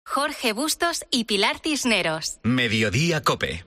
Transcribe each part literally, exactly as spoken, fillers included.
Jorge Bustos y Pilar Cisneros. Mediodía COPE.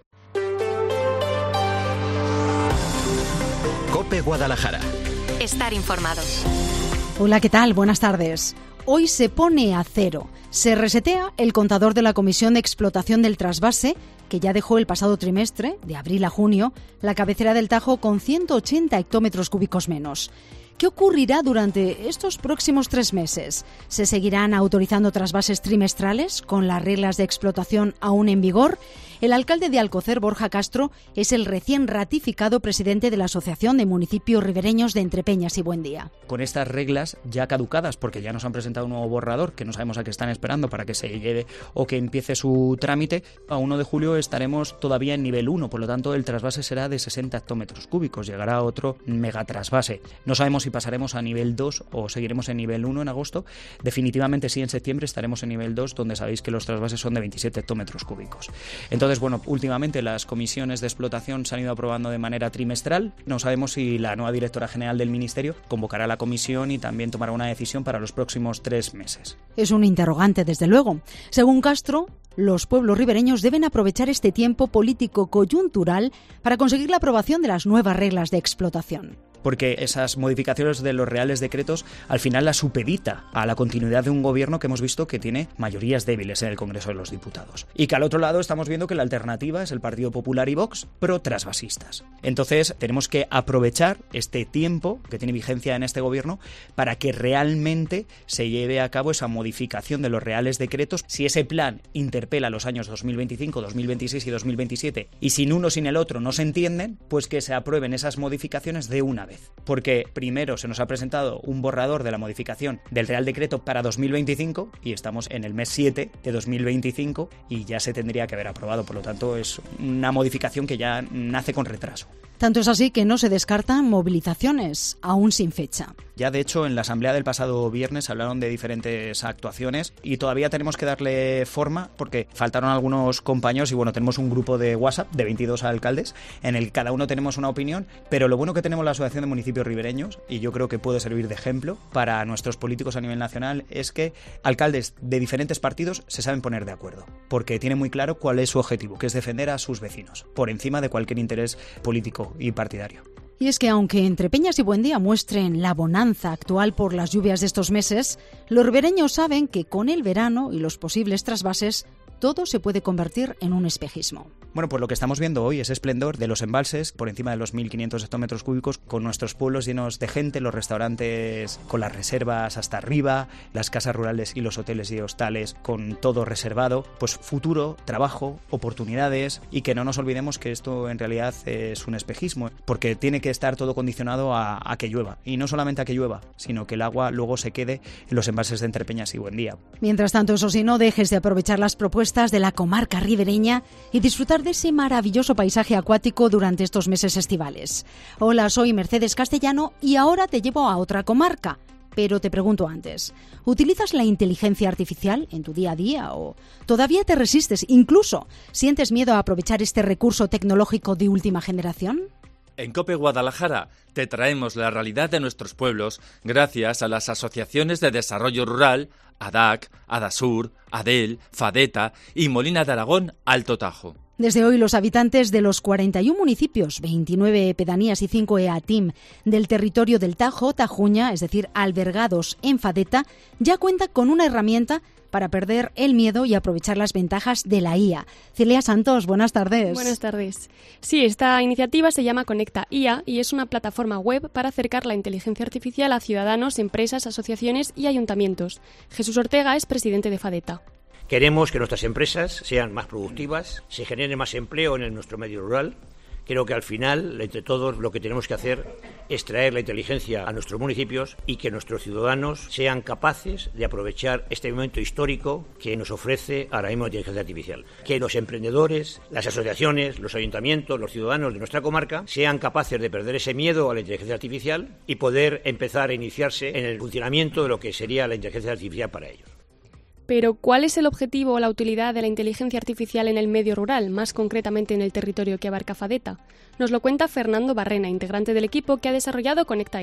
COPE Guadalajara. Estar informados. Hola, ¿qué tal? Buenas tardes. Hoy se pone a cero. Se resetea el contador de la Comisión de Explotación del Trasvase, que ya dejó el pasado trimestre, de abril a junio, la cabecera del Tajo con ciento ochenta hectómetros cúbicos menos. ¿Qué ocurrirá durante estos próximos tres meses? ¿Se seguirán autorizando trasvases trimestrales con las reglas de explotación aún en vigor? El alcalde de Alcocer, Borja Castro, es el recién ratificado presidente de la Asociación de Municipios Ribereños de Entrepeñas y Buendía. Con estas reglas ya caducadas, porque ya nos han presentado un nuevo borrador que no sabemos a qué están esperando para que se lleve o que empiece su trámite, a primero de julio estaremos todavía en nivel uno, por lo tanto el trasvase será de sesenta hectómetros cúbicos, llegará otro megatrasvase. No sabemos si pasaremos a nivel dos o seguiremos en nivel uno en agosto. Definitivamente sí, en septiembre estaremos en nivel dos, donde sabéis que los trasvases son de veintisiete hectómetros cúbicos. Entonces, bueno, últimamente las comisiones de explotación se han ido aprobando de manera trimestral. No sabemos si la nueva directora general del Ministerio convocará la comisión y también tomará una decisión para los próximos tres meses. Es un interrogante, desde luego. Según Castro, los pueblos ribereños deben aprovechar este tiempo político coyuntural para conseguir la aprobación de las nuevas reglas de explotación. Porque esas modificaciones de los reales decretos al final las supedita a la continuidad de un gobierno que hemos visto que tiene mayorías débiles en el Congreso de los Diputados. Y que al otro lado estamos viendo que la alternativa es el Partido Popular y Vox, pro trasvasistas. Entonces tenemos que aprovechar este tiempo que tiene vigencia en este gobierno para que realmente se lleve a cabo esa modificación de los reales decretos. Si ese plan interpela los años dos mil veinticinco, dos mil veintiséis y dos mil veintisiete y sin uno sin el otro no se entienden, pues que se aprueben esas modificaciones de una vez. Porque primero se nos ha presentado un borrador de la modificación del Real Decreto para dos mil veinticinco y estamos en el mes siete de dos mil veinticinco y ya se tendría que haber aprobado. Por lo tanto, es una modificación que ya nace con retraso. Tanto es así que no se descartan movilizaciones, aún sin fecha. Ya, de hecho, en la asamblea del pasado viernes hablaron de diferentes actuaciones y todavía tenemos que darle forma porque faltaron algunos compañeros y bueno, tenemos un grupo de WhatsApp de veintidós alcaldes en el que cada uno tenemos una opinión, pero lo bueno que tenemos la Asociación de Municipios Ribereños, y yo creo que puede servir de ejemplo para nuestros políticos a nivel nacional, es que alcaldes de diferentes partidos se saben poner de acuerdo, porque tienen muy claro cuál es su objetivo, que es defender a sus vecinos, por encima de cualquier interés político y partidario. Y es que aunque Entrepeñas y Buendía muestren la bonanza actual por las lluvias de estos meses, los ribereños saben que con el verano y los posibles trasvases todo se puede convertir en un espejismo. Bueno, pues lo que estamos viendo hoy es esplendor de los embalses por encima de los mil quinientos hectómetros cúbicos, con nuestros pueblos llenos de gente, los restaurantes con las reservas hasta arriba, las casas rurales y los hoteles y hostales con todo reservado. Pues futuro, trabajo, oportunidades, y que no nos olvidemos que esto en realidad es un espejismo, porque tiene que estar todo condicionado a, a que llueva, y no solamente a que llueva, sino que el agua luego se quede en los embalses de Entrepeñas y Buendía. Mientras tanto, eso sí, no dejes de aprovechar las propuestas de la comarca ribereña y disfrutar de ese maravilloso paisaje acuático durante estos meses estivales. Hola, soy Mercedes Castellano y ahora te llevo a otra comarca. Pero te pregunto antes, ¿utilizas la inteligencia artificial en tu día a día o todavía te resistes? Incluso, ¿sientes miedo a aprovechar este recurso tecnológico de última generación? En COPE Guadalajara te traemos la realidad de nuestros pueblos gracias a las asociaciones de desarrollo rural A D A C, Adasur, Adel, Fadeta y Molina de Aragón Alto Tajo. Desde hoy los habitantes de los cuarenta y uno municipios, veintinueve pedanías y cinco EATIM del territorio del Tajo, Tajuña, es decir, albergados en Fadeta, ya cuentan con una herramienta para perder el miedo y aprovechar las ventajas de la I A. Celia Santos, buenas tardes. Buenas tardes. Sí, esta iniciativa se llama Conecta I A y es una plataforma web para acercar la inteligencia artificial a ciudadanos, empresas, asociaciones y ayuntamientos. Jesús Ortega es presidente de Fadeta. Queremos que nuestras empresas sean más productivas, se genere más empleo en nuestro medio rural. Creo que al final, entre todos, lo que tenemos que hacer es traer la inteligencia a nuestros municipios y que nuestros ciudadanos sean capaces de aprovechar este momento histórico que nos ofrece ahora mismo la inteligencia artificial. Que los emprendedores, las asociaciones, los ayuntamientos, los ciudadanos de nuestra comarca sean capaces de perder ese miedo a la inteligencia artificial y poder empezar a iniciarse en el funcionamiento de lo que sería la inteligencia artificial para ellos. Pero, ¿cuál es el objetivo o la utilidad de la inteligencia artificial en el medio rural, más concretamente en el territorio que abarca Fadeta? Nos lo cuenta Fernando Barrena, integrante del equipo que ha desarrollado Conecta I A.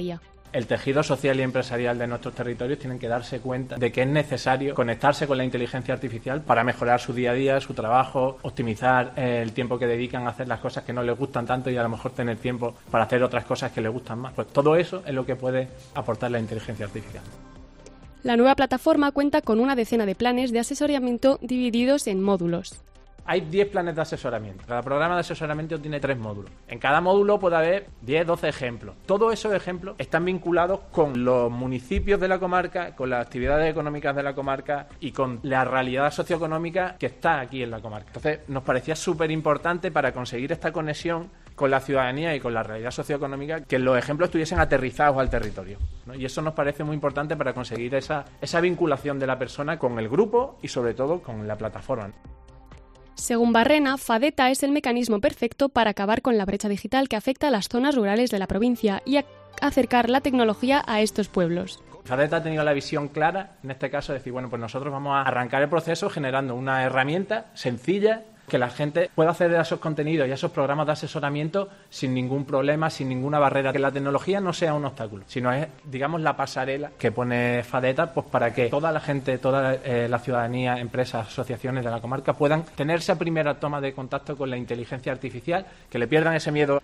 El tejido social y empresarial de nuestros territorios tienen que darse cuenta de que es necesario conectarse con la inteligencia artificial para mejorar su día a día, su trabajo, optimizar el tiempo que dedican a hacer las cosas que no les gustan tanto y a lo mejor tener tiempo para hacer otras cosas que les gustan más. Pues todo eso es lo que puede aportar la inteligencia artificial. La nueva plataforma cuenta con una decena de planes de asesoramiento divididos en módulos. Hay diez planes de asesoramiento. Cada programa de asesoramiento tiene tres módulos. En cada módulo puede haber diez, doce ejemplos. Todos esos ejemplos están vinculados con los municipios de la comarca, con las actividades económicas de la comarca y con la realidad socioeconómica que está aquí en la comarca. Entonces, nos parecía súper importante para conseguir esta conexión con la ciudadanía y con la realidad socioeconómica que los ejemplos estuviesen aterrizados al territorio, ¿no? Y eso nos parece muy importante para conseguir esa, esa vinculación de la persona con el grupo y sobre todo con la plataforma. Según Barrena, Fadeta es el mecanismo perfecto para acabar con la brecha digital que afecta a las zonas rurales de la provincia y a acercar la tecnología a estos pueblos. Fadeta ha tenido la visión clara, en este caso, de decir, bueno, pues nosotros vamos a arrancar el proceso generando una herramienta sencilla que la gente pueda acceder a esos contenidos y a esos programas de asesoramiento sin ningún problema, sin ninguna barrera, que la tecnología no sea un obstáculo, sino es, digamos, la pasarela que pone Fadeta pues para que toda la gente, toda eh, la ciudadanía, empresas, asociaciones de la comarca puedan tener esa primera toma de contacto con la inteligencia artificial, que le pierdan ese miedo.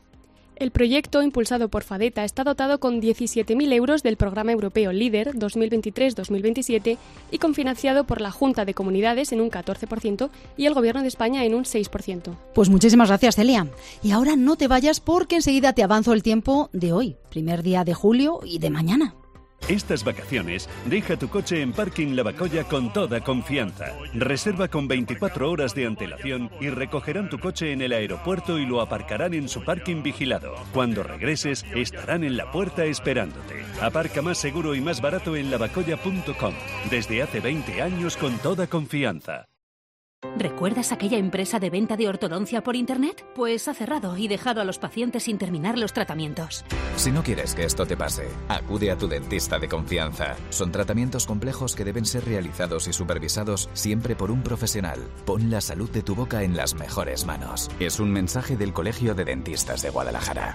El proyecto, impulsado por Fadeta, está dotado con diecisiete mil euros del Programa Europeo LEADER dos mil veintitrés dos mil veintisiete y confinanciado por la Junta de Comunidades en un catorce por ciento y el Gobierno de España en un seis por ciento. Pues muchísimas gracias, Celia. Y ahora no te vayas porque enseguida te avanzo el tiempo de hoy, primer día de julio y de mañana. Estas vacaciones, deja tu coche en Parking Lavacolla con toda confianza. Reserva con veinticuatro horas de antelación y recogerán tu coche en el aeropuerto y lo aparcarán en su parking vigilado. Cuando regreses, estarán en la puerta esperándote. Aparca más seguro y más barato en lavacolla punto com. Desde hace veinte años con toda confianza. ¿Recuerdas aquella empresa de venta de ortodoncia por Internet? Pues ha cerrado y dejado a los pacientes sin terminar los tratamientos. Si no quieres que esto te pase, acude a tu dentista de confianza. Son tratamientos complejos que deben ser realizados y supervisados siempre por un profesional. Pon la salud de tu boca en las mejores manos. Es un mensaje del Colegio de Dentistas de Guadalajara.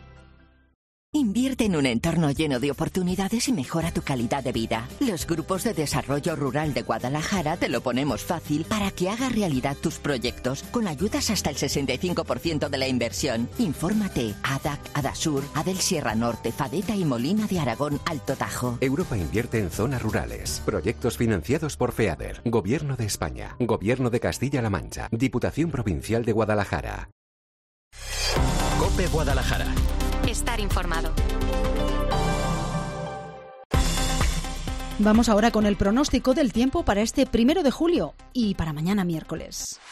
Invierte en un entorno lleno de oportunidades y mejora tu calidad de vida. Los grupos de desarrollo rural de Guadalajara te lo ponemos fácil para que hagas realidad tus proyectos, con ayudas hasta el sesenta y cinco por ciento de la inversión. Infórmate. A D A C, Adasur, Adel Sierra Norte, Fadeta y Molina de Aragón, Alto Tajo. Europa invierte en zonas rurales. Proyectos financiados por FEADER, Gobierno de España, Gobierno de Castilla-La Mancha, Diputación Provincial de Guadalajara. COPE Guadalajara. Estar informado. Vamos ahora con el pronóstico del tiempo para este primero de julio y para mañana miércoles.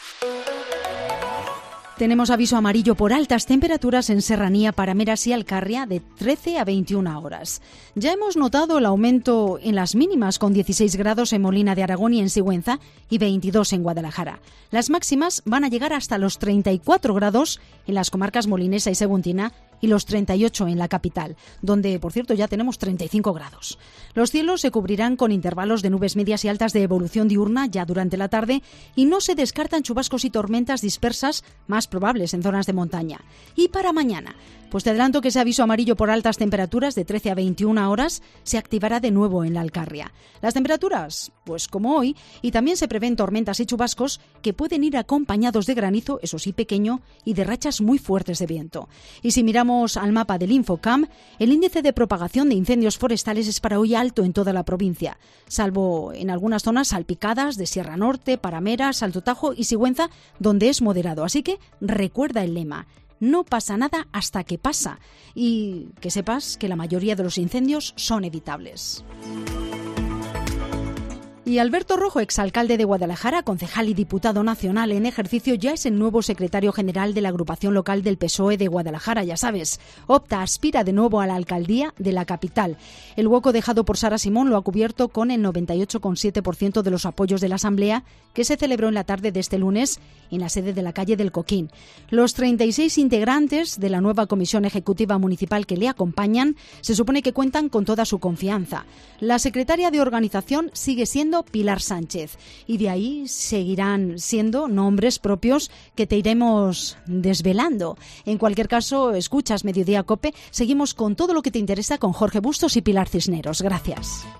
Tenemos aviso amarillo por altas temperaturas en Serranía, Parameras y Alcarria de trece a veintiuna horas. Ya hemos notado el aumento en las mínimas, con dieciséis grados en Molina de Aragón y en Sigüenza y veintidós en Guadalajara. Las máximas van a llegar hasta los treinta y cuatro grados en las comarcas molinesa y seguntina y los treinta y ocho en la capital, donde, por cierto, ya tenemos treinta y cinco grados. Los cielos se cubrirán con intervalos de nubes medias y altas de evolución diurna ya durante la tarde y no se descartan chubascos y tormentas dispersas más probables en zonas de montaña. Y para mañana, pues te adelanto que ese aviso amarillo por altas temperaturas de trece a veintiuna horas se activará de nuevo en la Alcarria. Las temperaturas, pues como hoy, y también se prevén tormentas y chubascos que pueden ir acompañados de granizo, eso sí pequeño, y de rachas muy fuertes de viento. Y si miramos al mapa del Infocam, el índice de propagación de incendios forestales es para hoy alto en toda la provincia, salvo en algunas zonas salpicadas de Sierra Norte, Parameras, Alto Tajo y Sigüenza, donde es moderado. Así que recuerda el lema: no pasa nada hasta que pasa, y que sepas que la mayoría de los incendios son evitables. Y Alberto Rojo, exalcalde de Guadalajara, concejal y diputado nacional en ejercicio, ya es el nuevo secretario general de la agrupación local del P S O E de Guadalajara, ya sabes. Opta, aspira de nuevo a la alcaldía de la capital. El hueco dejado por Sara Simón lo ha cubierto con el noventa y ocho coma siete por ciento de los apoyos de la asamblea, que se celebró en la tarde de este lunes en la sede de la calle del Coquín. Los treinta y seis integrantes de la nueva comisión ejecutiva municipal que le acompañan se supone que cuentan con toda su confianza. La secretaria de organización sigue siendo sido Pilar Sánchez. Y de ahí seguirán siendo nombres propios que te iremos desvelando. En cualquier caso, escuchas Mediodía COPE. Seguimos con todo lo que te interesa con Jorge Bustos y Pilar Cisneros. Gracias.